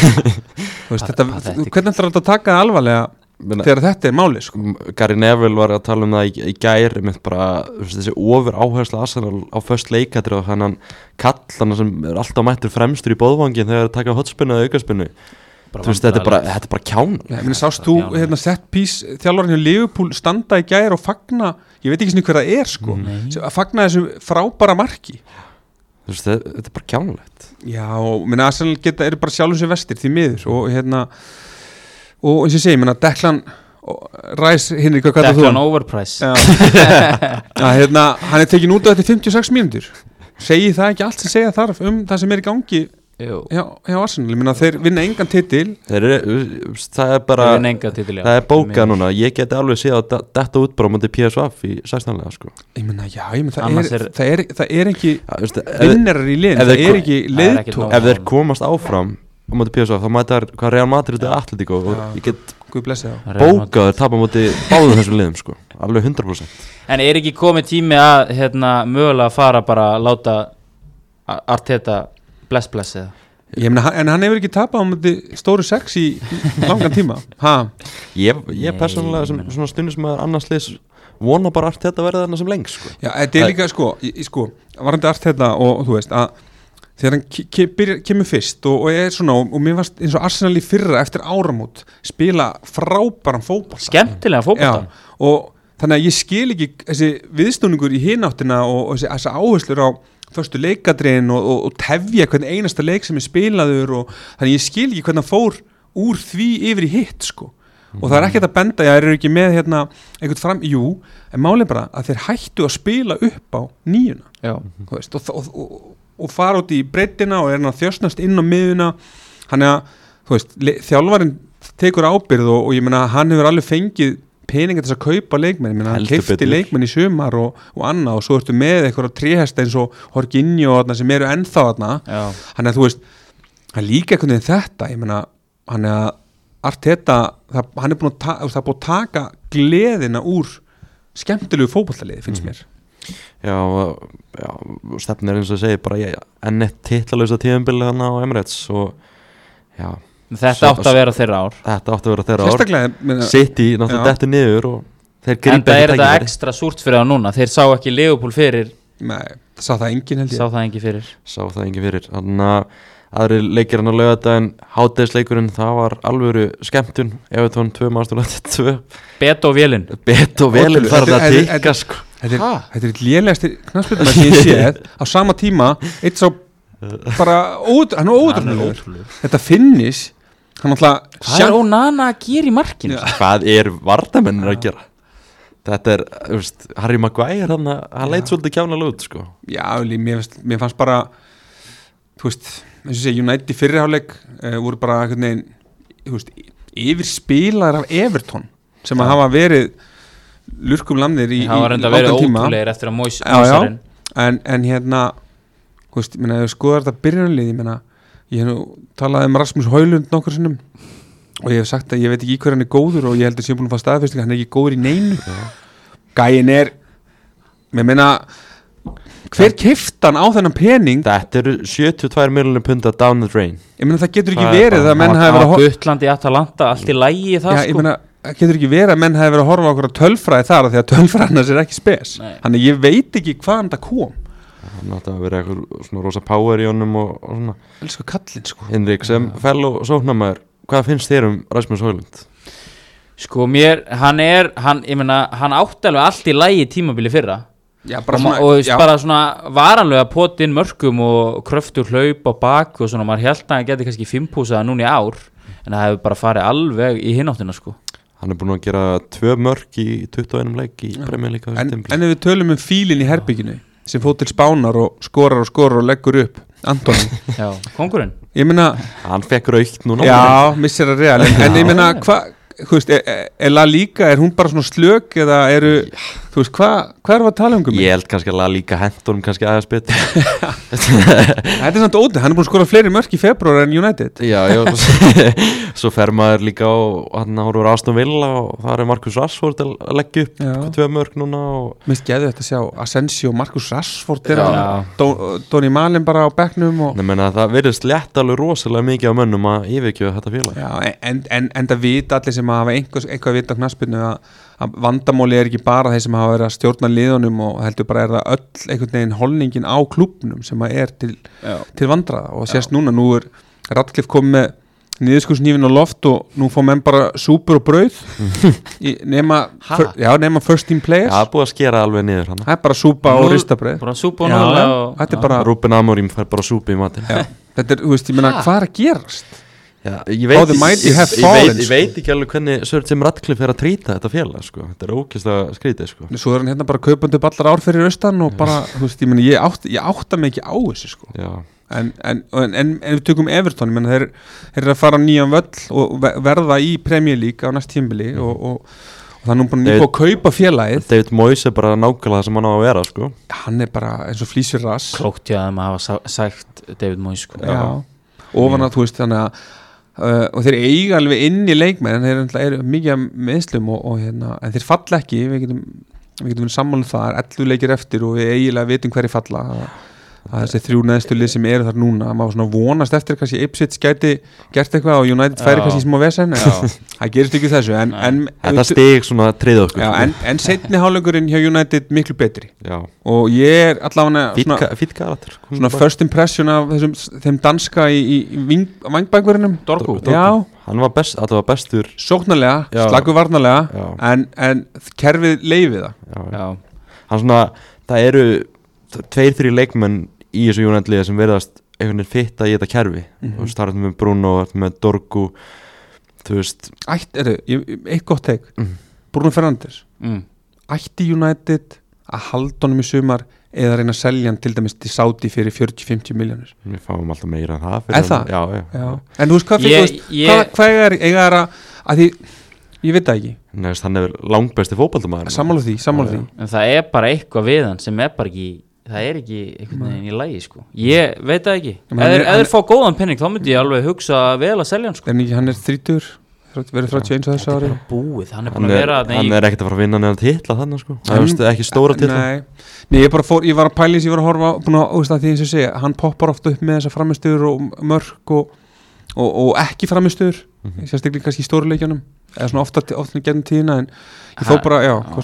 hvernig ætlar þetta að taka það alvarlega þegar þetta er máli sko? Gary Neville var að tala um það í gær með bara þessi ofur áherslu Arsenal á föst leikadrið og þannig kallana sem er alltaf mættur fremstur í boðvangin þegar það taka hotspinnu eða aukaspinnu þetta er bara kján. Sást þú set piece þjálfarinn hjá Liverpool standa í gær og fagna, ég veit ekki svona hver það er sko, að fagna þessu frábæra marki þetta er bara kjánulegt. Já, og Arsenal eru bara sjálfum sér vestir því miður og eins og ég segi, Declan Rice, Henrik, hvað kallar þú? Declan Overprice hann er tekin út á þetta 56 mínútur segi það ekki allt sem segja þarf það sem er í gangi hjá Arsenal, þeir vinna engan titil það er bara það er bókað núna, ég geti alveg séð að detta út bara á mútið PSV í 16. sko. það er ekki vinnarar í liðin, það er ekki leiðtó ef þeir komast áfram á mútið PSV, þá mæta þær hvað Real Madrid er Atletico og ég get bókað þeir tapa á mútið báðum þessum liðum sko, alveg 100%. En er ekki komið tími að mögulega fara bara að láta Arteta bless eða? En hann hefur ekki tapað á múti stóru 6 í langan tíma ég persónulega sem svona stundum sem að annars liðs vona bara Arteta verða þarna sem lengst sko. Já, þetta er líka varandi Arteta og þú veist að þegar hann kemur fyrst og er svona og mér varst eins og Arsenal í fyrra eftir áramót spila frábæran fótbolta, skemmtilega fótbolta og þannig að ég skil ekki þessi viðsnúningur í hináttina og þessi áherslur á förstu leikadriðin og tefja hvern einasta leik sem er spilaður og þannig ég skil ekki hvernig hann fór úr því yfir í hitt sko og það er ekkert að benda, ég er ekki með einhvern fram, en málið bara að þeir hættu að spila upp á nýjuna veist, og fara út í breiddina og er hann að þjösnast inn á miðuna hann er að, þú veist, þjálfarinn tekur ábyrgð og ég meina hann hefur alveg fengið peninga til að kaupa leikmenn, hann keypti leikmenn í sumar og annað og svo ertu með eitthvað tréhesta eins og Jorginho sem eru ennþá hann er, þú veist, hann líka einhvern veginn þetta, ég meina hann er að Arteta, hann er búin að það búið að taka gleðina úr skemmtilegu fótboltaliði, finnst mér. Já, stefnir eins og segir bara enn eitt titlalausa tíðanbili hann á Emirates og já Þetta átti að vera þeirra ár City náttúrulega dettur niður og þeir grípa ekki tækifæri. En það er þetta ekstra súrt fyrir það núna. Þeir sá ekki Liverpool fyrir. Nei, sá það enginn held ég. Sá það enginn fyrir. Þannig að aðri leikir hann á laugardaginn, hádegisleikurinn, það var alvöru skemmtun. Evertón 2 Masterland 2. Beto Vélin þar að tikka sko. Þetta er lélegasti knattspyrnumaður sem ég séð á sama tíma, eitt sá bara hann er ótrúlegur. Þetta finnis hann alltaf hvað er Onana að gera í markinu? Hvað er vardamennir að gera? Þetta er, Harry Maguire hann leit svolítið kjánalega út sko. Já, mér fannst bara þú veist, eins og segja United í fyrriháleik voru bara einhvern veginn, þú veist, yfirspilaðir af Everton sem að hafa verið lurkum lamnir í það var enda verið ótrúlegir eftir að Moisarinn en þú veist, ég skoðar þetta byrjunarlið, ég hef nú talaði Rasmus Højlund nokkur sinnum og ég hef sagt að ég veit ekki í hver hann er góður og ég heldur sem ég búin að fá staðfestingu, hann er ekki góður í neinu gæin er hver keypti hann á þennan pening? Þetta eru 72 milljónir punda down the drain. Það getur ekki verið að menn hafi verið að Gutland í Atalanta, allt í lagi það sko. Það getur ekki verið að menn hafi verið að horfa á okkur tölfræði þar því að tölfræðinans er ekki spes. Þannig ég veit ekki hvaðan það kom. Hann átti að vera eitthvað svona rosa power í honum og svona. Elsku kallinn sko. Henrik, sem fellow sóknarmaður, hvað finnst þér Rasmus Højlund? Sko hann átti alveg allt í lagi tímabili fyrra. Já, bara bara svona varanlega potinn mörkum og kröftur hlaup á bak og svona, maður held að hann geti kannski 5 púsaða núna í ár en það hefur bara farið alveg í hináttina sko. Hann er búin að gera 2 mörk í 21 leik í Premier League en ef við tölum fílinn í herbygginu sem fór til Spánar og skorar og leggur upp Antoni já, kóngurinn ég meina Hann fekk raukt núna já, missir að real en ég meina, þú veist, er La Liga, er hún bara svona slök eða þú veist, hvað erum við að tala um? Ég held kannski að La Liga hentunum kannski aðeins betur Þetta er samt ótrúlega, hann er búin að skora fleiri mörk í febrúar en United Já, svo fer maður líka á hann horfur Aston Villa og það er Marcus Rashford að leggja upp 2 mörk núna og Mist geðu þetta að sjá Asensio, Marcus Rashford Donny Malin bara á bekknum og... það virðist létt alveg rosalega mikið á mönnum að yfirgjöfa þetta félag Já, en það vita allir sem hafa eitthvað vita á knattspyrnu að vandamóli er ekki bara þeir sem hafa verið að stjórna liðunum og heldur bara er það öll einhvern veginn holningin á klúbnum sem að er til vandraða og sést núna, nú er Ratcliffe komið með niðurskurðsnýfin á loft og nú fá menn bara súpur og brauð nema first team players Já, búið að skera alveg niður hann Það er bara súpa og ristabrauð Bara súpa og núlega Ruben Amorim fær bara súpu í matinn Þetta er, þú veist, ég meina, hvað er að gerast? Já, ég veit ekki alveg hvernig Sir Jim Ratcliffe er að trýta þetta félag sko. Þetta er ógeðslega skrítið sko. Svo er hann hérna bara kaupandi upp allar ár fyrir austan og bara, þú veist, ég meina, ég átta mig ekki á þessu sko. en við tökum Everton, ég meina, þeir eru að fara nýjan völl og verða í Premier League á næst tímabili og það er nú bara nýbúið að kaupa félagið David Moyes er bara nákvæmlega það sem hann á að vera sko. Hann er bara eins og flýsir rass Klókt ég að maður hafa sagt David Moyes sko. Ofan að, þú veist, þannig að og þeir eiga alveg inn í leikmenn en þeir eru mikið meðslum en þeir falla ekki við getum verið sammála það 11 leikir eftir og við eiginlega vitum hverju falla að þessi 3 neðstu lið sem eru þar núna maður svona vonast eftir kannski Ipswich gæti gert eitthvað og United færi kannski smá vesen það gerist ekki þessu þetta stig svona triða okkur en seinni hálfleikurinn hjá United miklu betri og ég er allavega svona first impression af þeim danska í vangbækverðinum Dorgu hann var bestur sóknarlega, slagur varnarlega en kerfið leiði það hann svona, það eru 2-3 leikmenn í þessu United-liða sem verðast einhvern veginn fitta í þetta kerfi þú veist, það er með Bruno, með Dorgu þú veist eitt gott teik Bruno Fernandes ætti United að halda honum í sumar eða reyna að selja hann til dæmis til Saudi fyrir 40-50 miljónir við fáum alltaf meira en það Já. En þú veist hvað er að því ég veit það ekki Nei, hann er langbesti fótboltamaður sammála því en það er bara eitthvað við hann sem er bara ekki það er ekki einhvern veginn í lagi sko. Ég veit það ekki ef þeir fá góðan penning þá myndi ég alveg hugsa vel að selja hann sko. Hann er 30 verið 31 á þessu ári búið, hann er búin að vera hann er ekkert að fara að vinna neðan titla þannig sko. það er ekki stóra titla Nei, ég var að pælis, ég var að horfa búin að því eins og segja, hann poppar ofta upp með þessa framistöður og mörk og ekki framistöður sérstaklega kannski í stóruleikjanum eða svona ofta gennum tíðina en ég þó bara,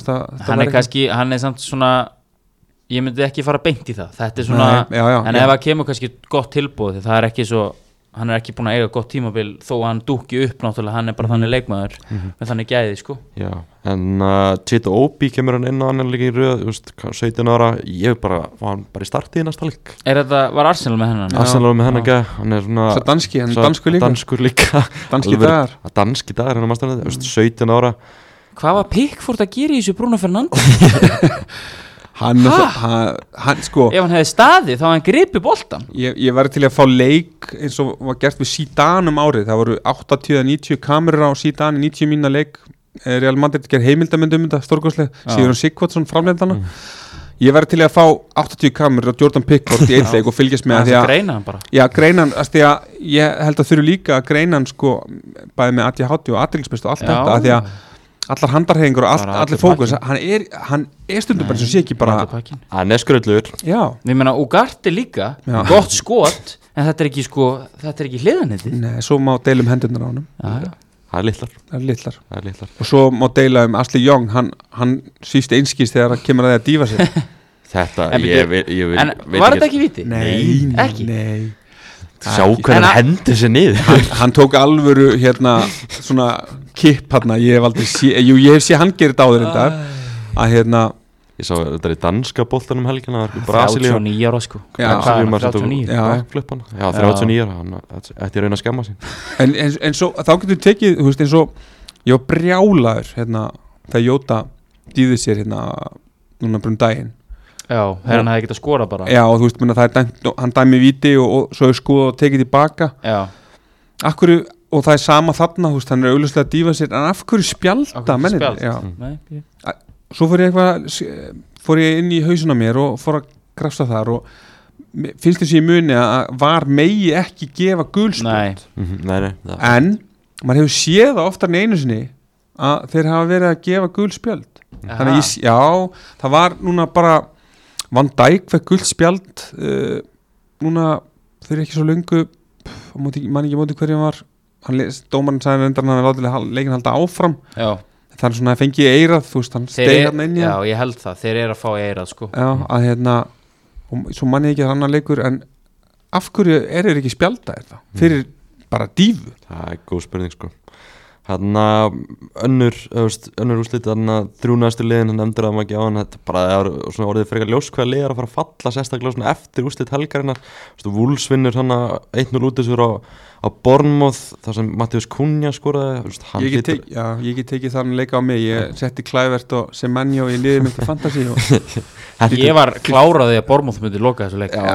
hann er samt svona ég myndi ekki fara beint í það þetta er svona, en ef það kemur kannski gott tilbúð það er ekki svo hann er ekki búin að eiga gott tímabil þó að hann dúkki upp náttúrulega, hann er bara þannig leikmaður með þannig gæði sko en Chito Obi kemur hann inn á hann líka í röð 17 ára, ég var bara í starti í næsta leik var Arsenal með hennan? Arsenal með hennan gæði, hann er svona hann er danskur líka danski dagar, hann er 17 ára hvað var Pickford að gera í þessu Bruno Fernandes? hann sko ef hann hefði staðið þá hann gripi boltan ég var til að fá leik eins og var gert við Zidane árið það voru 80-90 kamerur á Zidane 90 mínúna leik Real Madrid ger heimildamönd þetta stórkostlega Sigurður Sigvardsson framleiðandana ég var til að fá 80 kamerur á Jordan Pickford í einn leik og fylgjast með að greina hann bara greina hann ég held að þurfu líka að greina hann sko bæði með ADHD og athyglisbrest og allt þetta því að allar handarhefingur og allir fókus hann er stundum bara sem sé ekki bara hann er skröldluður við meina Ugarte líka gott skot en þetta er ekki hliðanetti nei, svo má deila hendurnar á honum það er litlar og svo má deila Ashley Young hann síst einskist þegar hann kemur að það að dífa sig þetta, ég en var þetta ekki viti? Nei sjá hvernig hann hendur sér niður hann tók alvöru svona kipp ég hef sé hann gerir þetta áður að ég sá þetta í danska boltanum helgina 39 ára sko 39 ára ætti að reyna að skemma sín en svo þá getur tekið eins og ég var brjálaður þegar Jóta dýði sér núna bara daginn Já, hann hefði getað skorað bara. Já, og þú veist, það dæmt, hann dæmi víti og svo er skoð og tekið tilbaka. Já. Af hverju, og það það þarna, þú veist, hann augljóslega að dýfa sér, en af hverju spjalda mennir? Já. Nei, Svo fór ég inn í hausuna mér og fór að grafsa þar og finnst þess að ég muni að var megi ekki gefa gulspjald. Nei. En maður hefur séð það oftar en einu sinni að þeir hafa verið að gefa gulspjald. Þannig að það var núna bara Van Dijk fekk gulspjald núna fyrir ekki svo löngu man ekki móti hverjum var dómarinn sagði undan hann látið leikin halda áfram. Já. Það svona að fengi eirað, þú veist, hann steig hann inn. Já, ég held það, þeir að fá eirað, sko. Já, að og svo man ég ekki að hann leikur, en af hverju þeir ekki spjaldaðir það? Fyrir bara dífu. Það góð spurning, sko. Önnur úrslit, 3 næstu liðin, hann nefndur að maður ekki á hann, þetta bara svona orðið frekar ljós hvað lið að fara að falla, sérstaklega svona eftir úrslit helgarinnar. Wolves vinnur hann 1-0 út þessu á Bournemouth, þar sem Matheus Cunha skoraði. Ég get tekið þannig leika á mig, ég setti Kluivert og Semenyo í liðið mitt í fantasy. Ég var kláraði að Bournemouth myndi loka þessu leik.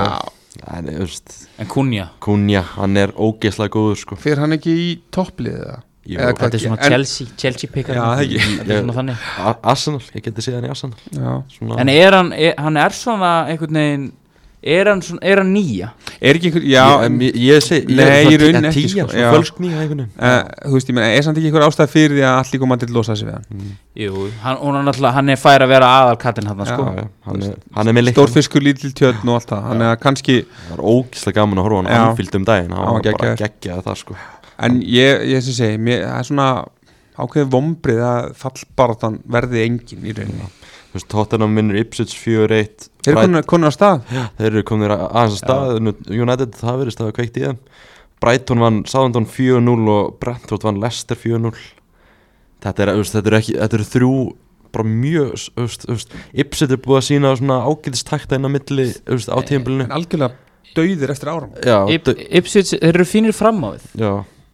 En Cunha, hann er ógeðslega góður, sko. Fer hann ekki í toppliðið það? Þetta er svona Chelsea pickar. Já, það ekki. Þetta er svona þannig. Arsenal, ég geti séð hann í Arsenal. En hann er svona einhvern veginn, er hann nýja? Er ekki einhver, já. Ég segi, nei, ég raun ekki, sko. Fölsk nýja einhvern veginn. Þú veist, ég meina, samt ekki einhver ástæð fyrir því að allir koma til losa sig við hann? Jú, hann fær að vera aðalkattinn hann, sko. Hann með stórfiskur, lítil tjörn og allt það. Hann kannski. Það var ógeðslega gaman að horfa hann Anfield daginn. Hann var bara geggjað það, sko. En ég sem segi, það er svona ákveðið vombrið að fallbaráttan verði engin í rauninni. Þú veist, Tottenham vinnur Ipswich 4-1. Þeir eru komin á stað? Já, þeir eru komin aðeins á stað. United, það verðist að hafa kveikt í þeim. Brighton vann Southampton 4-0 og Brentford vann Leicester 4-0. Þetta eru 3 bara mjög, Ipswich er búið að sína svona ágætistakta inn á milli á tímabilinu. En algjörlega dauðir eftir áram. Ipswich, þeir eru fínir fram á við. Já.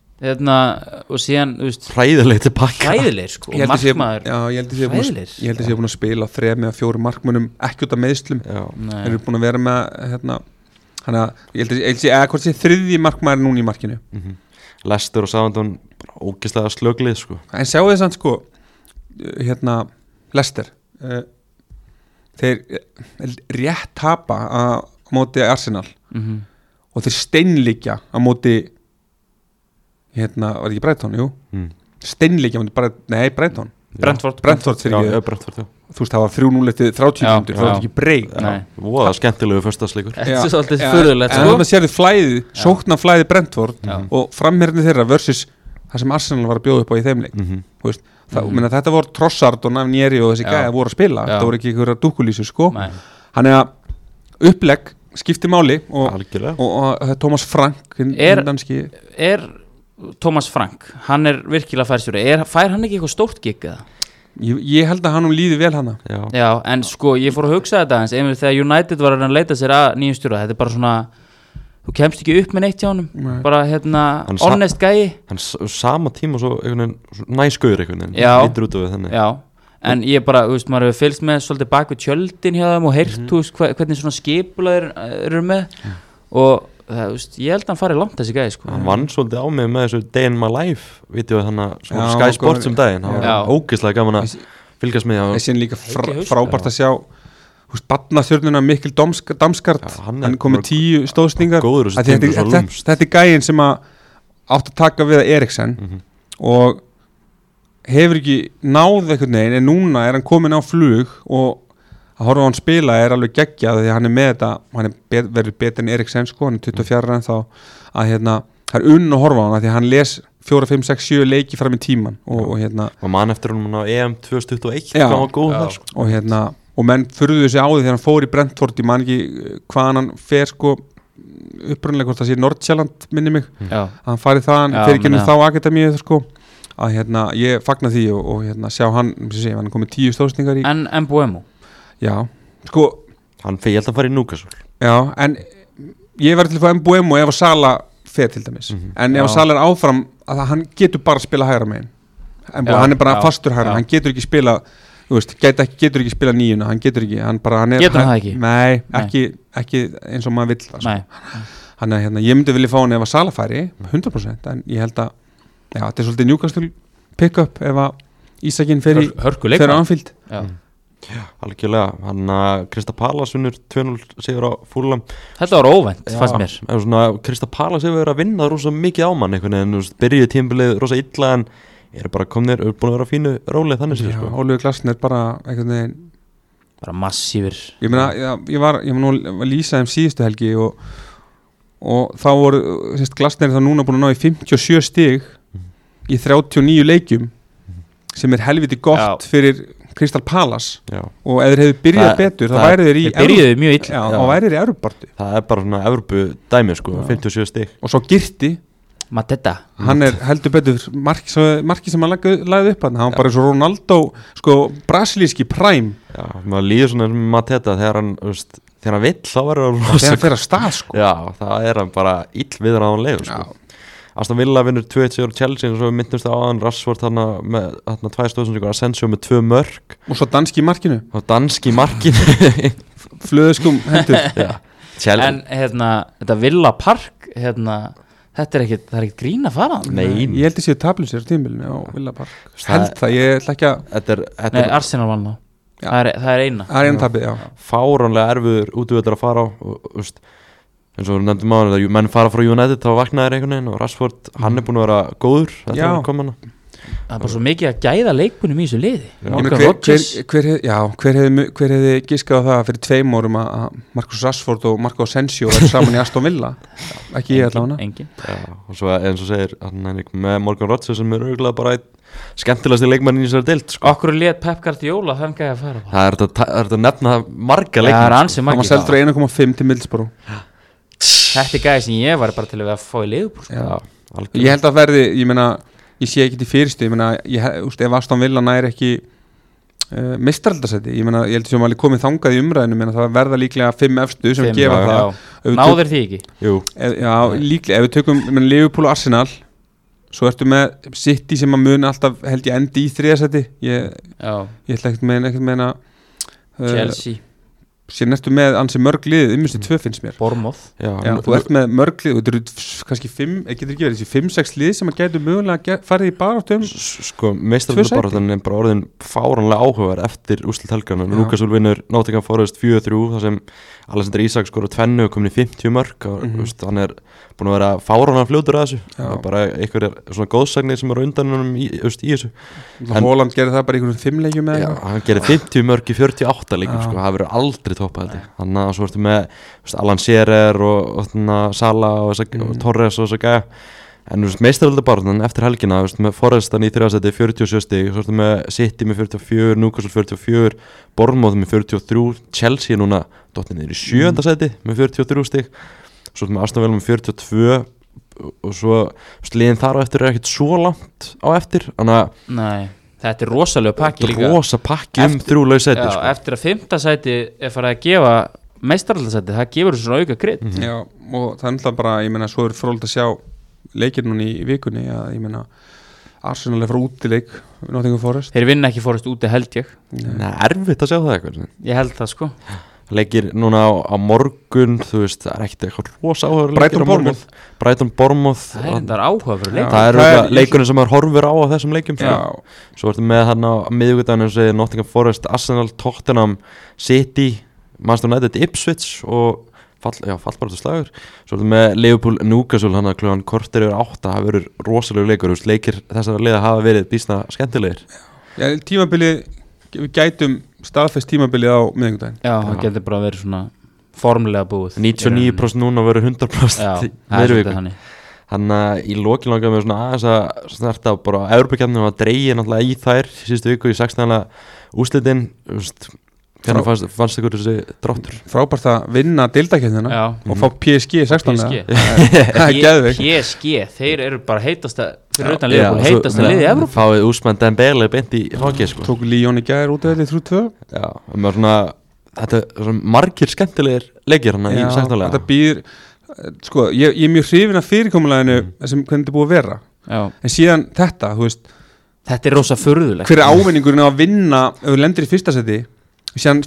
Og síðan hræðileg til pakka. Hræðileg, sko, markmaður. Ég held að ég hef búin að spila á 3 eða 4 markmönnum ekki út af meiðslum. Þeir eru búin að vera með þannig að ég held að hvort sé 3. markmaður núna í markinu. Leicester og Southampton ógeðslega slöglið, sko. En sjáu þið samt, sko, Leicester þeir rétt tapa á móti Arsenal og þeir steinleikja á móti var ekki Brighton, jú steinleikja á móti Brighton Brentford fyrir Brentford, já. Þú veist, það var 3-0 eftir 30 mínútur, það var ekki breyk. Voða skemmtilegu föstaðsleikur. Þetta er svolítið furðulegt, sko. En þannig að sérðu flæðið, sóknarflæðið Brentford og framherðinni þeirra versus það sem Arsenal var að bjóða upp á í þeim leik. Þú veist, þetta voru Trossard og Navnieri og þessi gæði voru að spila, þetta voru ekki einhverja dúkkulísu, sko. Þannig að upplegg skiptir máli og Thomas Frank Thomas Frank, hann er virkilega færstjóri. Fær hann ekki eitthvað stórt gig eða? Ég held að hann líði vel hana. Já, en sko, ég fór að hugsa þetta eins, einmitt þegar United var að leita sér að nýjum stjóra, þetta er bara svona, þú kemst ekki upp með neitt hjá honum, bara honest gæi. Hann sama tíma svo næsgauður lítur út af þannig. Já, en ég bara, þú veist, maður hefur fylgst með svolítið bak við tjöldin hjá þeim og heyrt, þú veist, hvernig svona skipulaðir eru með og það, veist, ég held að hann farið langt þessi gæði, sko. Hann vann svolítið á mig með þessu Day in My Life vídeó þannig að Sky Sports daginn, hann var ógeðslega gaman að fylgjast með. Þessi er líka frábært að sjá barnaþjörnuna Mikkel Damsgaard, hann kom með 10 stóðsningar. Þetta er gæðin sem átt að taka við að Eriksen og hefur ekki náð einhvern veginn, en núna er hann komin á flug og að horfa á hann spila er alveg geggjað því hann er með þetta, hann verður betur en Eriksen, sko, hann er 24 en þá að það er að horfa á hann því hann les 4, 5, 6, 7 leiki fram í tíman og mann eftir hann á EM 2021 hann var góð þar, sko. Og menn furðuðu sig á því þegar hann fór í Brentford, ég man ekki hvaðan hann fer, sko, upprunnilega hvort það sé Nordsjælland, minni mig að hann farið það, fyrir ekki þá akademíu, sko, að ég fagna því og sjá hann komið 10 stóðsningar í en Mbeumo. Já, sko hann ég held að fara í Newcastle. Já, en ég verði til að fá Mbeumo ef að Sala fer til dæmis en ef að Sala er áfram að hann getur bara að spila hægra megin hann er bara fastur hægra, hann getur ekki spila þú veist, getur ekki spila níuna, hann getur ekki, hann er Getur hann það ekki? Nei, ekki eins og maður vill það sko. Hann ég myndi vilja fá hann ef að Sala færi 100%, en ég held að já, þetta svolítið Newcastle pick-up ef að Ísakinn fer á Anfield. Já, algjörlega, hann Crystal Palace vinnur 2-0 sigur á Fulham. Þetta var óvænt, fannst mér. Svona, Crystal Palace hefur verið að vinna rosa mikið á mann einhvern veginn, byrjuði tímabilið rosa illa en eru bara komnir, eru búin að vera fínu rólið þannig sér sko. Oliver Glasner bara einhvern veginn bara massífur. Ég meina, ég var nú að lýsa síðustu helgi og þá voru Glasner þá núna búin að ná í 57 stig í 39 leikjum sem helviti gott fyrir Crystal Palace og ef þeir hefðu byrjað betur þá væri þeir í byrjuðu mjög illa og væri þeir í Evrópubaráttu. Það bara svona Evrópu dæmi sko, 57 stig. Og svo Girti Mateta, hann heldur betur marki sem hann lagði upp hann bara eins og Ronaldo sko brasilíski prime. Já, maður líður svona Mateta þegar hann vill þá verður hann þegar hann fer að stað sko. Já, það hann bara ill viðráðanlegur sko. Aston Villa vinnur 2-1 Chelsea og svo myndumst það á hann Rashford með 2 stóðsendingar, Asensio með 2 mörk og svo danski í markinu flöðskum hendur. En þetta Villa Park þetta er ekkert grín að fara. Nei, ég held að séu tablusir á tímbilinu á Villa Park held það, ég ætla ekki að Nei, Arsenal vann það er eina tabið, já. Fáránlega erfiður útvöldur að fara á og eins og nefndum á hann að menn fara frá United þá vaknaðir einhvern veginn og Rashford hann búin að vera góður það er bara svo mikið að gæða leikmunum í þessu liði. Hver hefði giskað á það fyrir 2 árum að Marcus Rashford og Marco Asensio verður saman í Aston Villa? Ekki ég allavega. Engin. Og svo eins og segir með Morgan Rodgers sem auðvitað bara skemmtilegasti leikmann í þessari deild sko. Okkur lét Pep Guardiola þannig að fara á það er að nefna marga leikmann. Það var seldur 1,5 til Middlesbrough. Þetta er gæði sem ég var bara til að fá í Liverpool. Ég held að verði, ég sé ekki til fyrirstu, ef Aston Villa næri ekki meistaraldarsæti, ég held að sem alveg komið þangað í umræðinu, það verða líklega 5 efstu sem gefa það. Náður því ekki? Jú. Já, líklega, ef við tökum Liverpool og Arsenal, svo ertu með City sem að muni alltaf held ég endi í 3. sæti. Ég ætla ekkert meina Chelsea. Sér næstu með ansi mörg lið, ummistu 2 finnst mér. Bournemouth. Já, þú ert með mörg lið og þetta eru kannski 5, getur ekki verið þessi 5-6 lið sem að getur mögulega farið í baráttum. Sko, meistaraldabaráttan er bara orðin fáránlega áhugaverð eftir úrslit helgarnar. Newcastle vinnur Nottingham Forest 4-3 þar sem Alexander Isak skora 2 og komin í 50 mörg og hann er búin að vera fáránlega fljótur að þessu. Það er bara einhverjar svona góðsagnir sem eru undan honum í þessu. Holland gerir það bara einhverjum 5 leikjum með. Já, hann gerir 50 mörg í 48 leikjum sko, það verður aldrei toppað þetta. Þannig að svo ertu með Alan Shearer og Sala og Torres og þess að gæja. En meistaraldabaráttan eftir helgina með Forestan í 3. sæti 47 stig, svo ertu með City með 44, Newcastle 44, Bournemouth með 43, Chelsea núna dottið niður í 7. sæti með 43 stig, svo ertu með Aston Villa með 42 og svo liðin þar á eftir ekkert svo langt á eftir. Nei, þetta er rosalega pakki líka. Þetta er rosa pakki 3 laus sæti. Já, eftir að 5. sæti er farið að gefa meistaraldarsæti, það gefur svona auka krydd. Já, og það er náttúrulega bara, ég meina, svo er fróðilegt að sjá leikir núna í vikunni að ég meina Arsenal er frá útileik Nottingham Forest. Þeir vinna ekki Forest úti held ég. Nei, erfitt að sjá það eitthvað. Ég held það sko. Leikir núna á morgun, þú veist, það er ekkert eitthvað rosa áhugaverð. Brighton Bournemouth. Það er áhugaverð leik. Það er leikunum sem maður horfir á þessum leikjum. Svo ertu með hann á miðvikudaginn sem segir Nottingham Forest, Arsenal, Tottenham, City, Manchester United, Ipswich og fallbaratu slagur. Svo erum við með Liverpool Newcastle hann að klukkan korter yfir 8, það verður rosalega leikur, leikir þessara liða hafa verið býsna skemmtilegir. Já, tímabilið, við gætum staðfest tímabilið á miðvikudaginn. Já, það getur bara verið svona formlega búið. 99% núna verður 100%. Já, það er þannig. Þannig að í lokin langar við svona aðeins að snerta bara á Evrópukeppnum að dreigja náttúrulega í þær síðustu viku í 16. úrslitin, hvernig fannst ykkur þessi dráttur? Frábært að vinna deildakeppnina og fá PSG 16. PSG, þeir eru bara heitasta fyrir utan Liverpool, heitasta liði í Evrópu. Fáið Ousmane Dembele beint í fangið sko. Tók Lyon í gær út af þetta 3-2. Já, með svona þetta er svona margir skemmtilegir leikir hann í 16. Þetta býr sko, ég er mjög hrifin af fyrirkomuleginu sem hvernig þetta er búið að vera. Já. En síðan þetta, þú veist, Þetta er rosa furðulegt. Hver er ávinningurinn á að vinna ef þú lendir í fyrsta seti síðan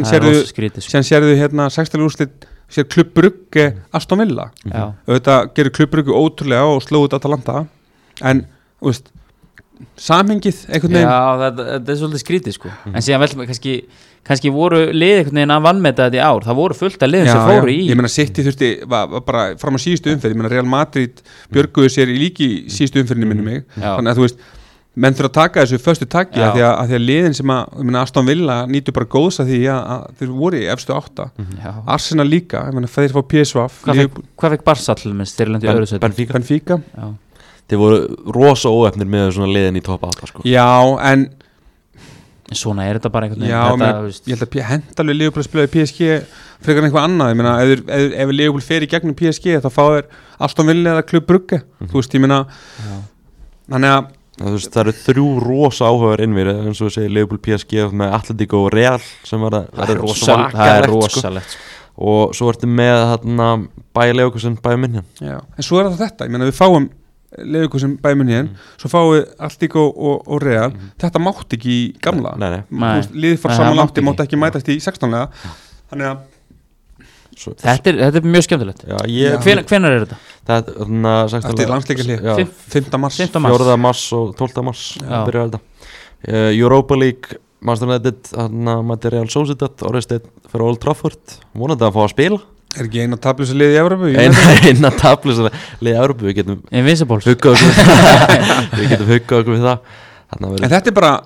sérðu hérna 16. úrslit sér Club Brugge Aston Villa auðvitað gerir Club Brugge ótrúlega og slóðu þetta Atalanta en veist, samhengið einhvern veginn þetta er svolítið skrítið sko en síðan vel kannski voru lið einhvern veginn að vannmeta þetta í ár það voru fullt af liðum sem fóru í ég meina City þurfti var bara fram á síðustu umferð ég meina Real Madrid björguðu sér í líki síðustu umferðinni minni mig þannig að þú veist menn þurfa að taka þessu föstu taki að því að liðin sem að Aston Villa nýtu bara góðs að því að þeir voru í efstu 8 Arsenal líka, ég meina þeir fá PSV Hvað fekk Barca til minnst þeir lendi í öðru sæti? Benfica Þeir voru rosa óefnir með svona liðin í topp 8 sko. Já, en svona er þetta bara einhvern veginn ég held að hendalega Liverpool spilaði PSG frekar en eitthvað annað, ég meina ef Liverpool fer í gegnum PSG þá fá þeir Aston Villa eða Club Brugge þú veist, ég meina þannig að það eru 3 rosa áhugaður innvið eins og við segir Liverpool PSG með Atletico og Real sem var rosalegt sko. og svo ertu með þarna Bayer Leverkusen Bayern München en svo er það þetta, ég meina við fáum Leverkusen Bayern München svo fáum við Atletico og Real þetta mátti ekki í gamla liðið fór samanlátti, mátti ekki mætast í 16-lega þannig að Þetta er mjög skemmtilegt Hvenær er þetta? Eftir landsleikjahlé 5. mars 4. mars og 12. mars byrjar þetta Europa League Manchester United mætti Real Sociedad Oresteinn fyrir Old Trafford vonandi að fá að spila Er ekki eina tablausa lið í Evrópu? Eina tablausa lið í Evrópu við getum Invincibles við getum huggað okkur við það En þetta er bara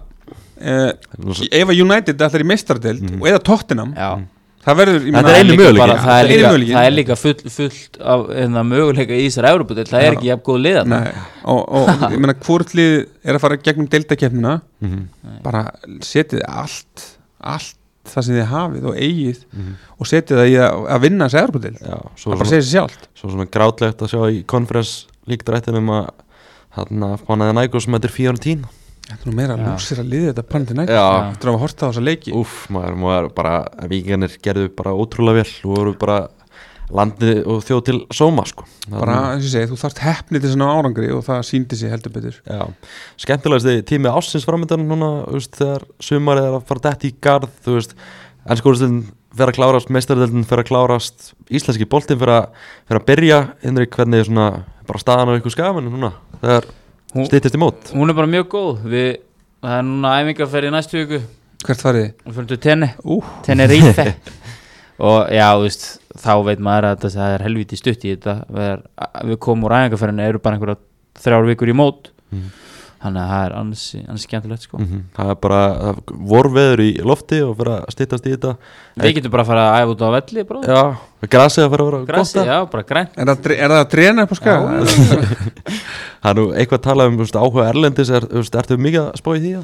ef að United ætlar í meistardeild og eða Tottenham Það verður, það er einu möguleiki það er líka fullt af möguleika í þessar Evrópudeild það er ekki jafn góð lið og ég meina hvort lið er að fara gegnum deildakeppnina bara setið allt það sem þið hafið og eigið og setið það í að vinna þessi Evrópudeild það bara segir sér sjálft Svo svona grátlegt að sjá í Conference League drættinum að Panathinaikos sem þetta er 4-10 Þetta er nú meira lúsir að liða þetta Panathinaikos Þetta er að horta á þessa leiki maður bara, víkingarnir gerðu bara ótrúlega vel og voru bara landið og þjóð til sóma sko. Bara, eins og ég segi, þú þarft hefnið til svona árangri og það sýndi sig heldur betur Skemmtilegasti tími ársins framöndan núna, þegar sumarið er að fara dætt í garð ensku úrslitin fer að klárast, meistaradeildin fer að klárast íslenski boltinn fer að byrja Hinrik, hvernig svona bara staðan á ykkur skafin núna, þegar styttist í mót Hún er bara mjög góð það er núna æfingarferð í næstu viku Hvert farið þið? Við fyrir til Tenerife og já, þá veit maður að það er helviti stutt í þetta við komum úr æfingarferðinu eru bara einhverja 3 vikur í mót þannig að það er annars skemmtilegt sko. Það er bara vorveður í lofti og fyrir að styttast í þetta Við getum bara að fara að æfa út á velli Já, grasið að fara að vera gott Já, bara grænt Er það að trena upp á skaga? Það er nú eitthvað að tala áhuga erlendis Ertu mikið að spá í því?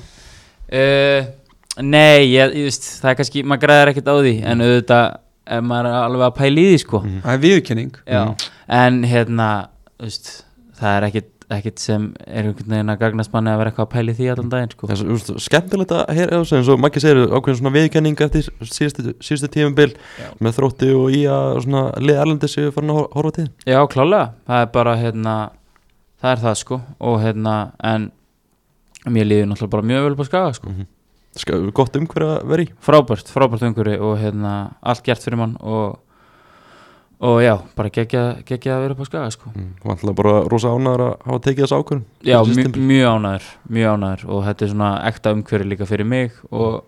Nei, það er kannski maður græðir ekkert á því en auðvitað ef maður er alveg að pæla í því sko. Það er viðurkenning En það er ekkert sem er einhvern veginn að gagnast manni að vera eitthvað að pæla í því allan daginn sko. Skemmtilegt að heyra eins og Maggi segir ákveðin svona viðurkenning eftir síðustu tímabil með Þrótti og í að lið erlendis séu farin að horfa til Já, klálega, það er bara það er það sko og en mér líður náttúrulega bara mjög vel upp á Skaga sko. Gott umhverfi að vera í Frábært umhverfi og allt gert fyrir mann og já, bara geggja að vera upp á Skaga sko. Vantlega bara rosa ánæður að hafa tekið þess ákvörðun Já, mjög ánæður og þetta er svona ekta umhverfi líka fyrir mig og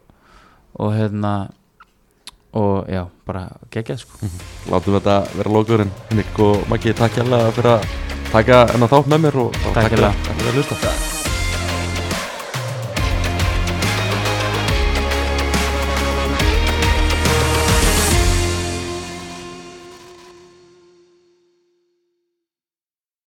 já, bara geggjað sko. Látum þetta vera lókurinn Henrik og Maggi, takk hérlega fyrir að taka þátt með mér og takk fyrir að hlusta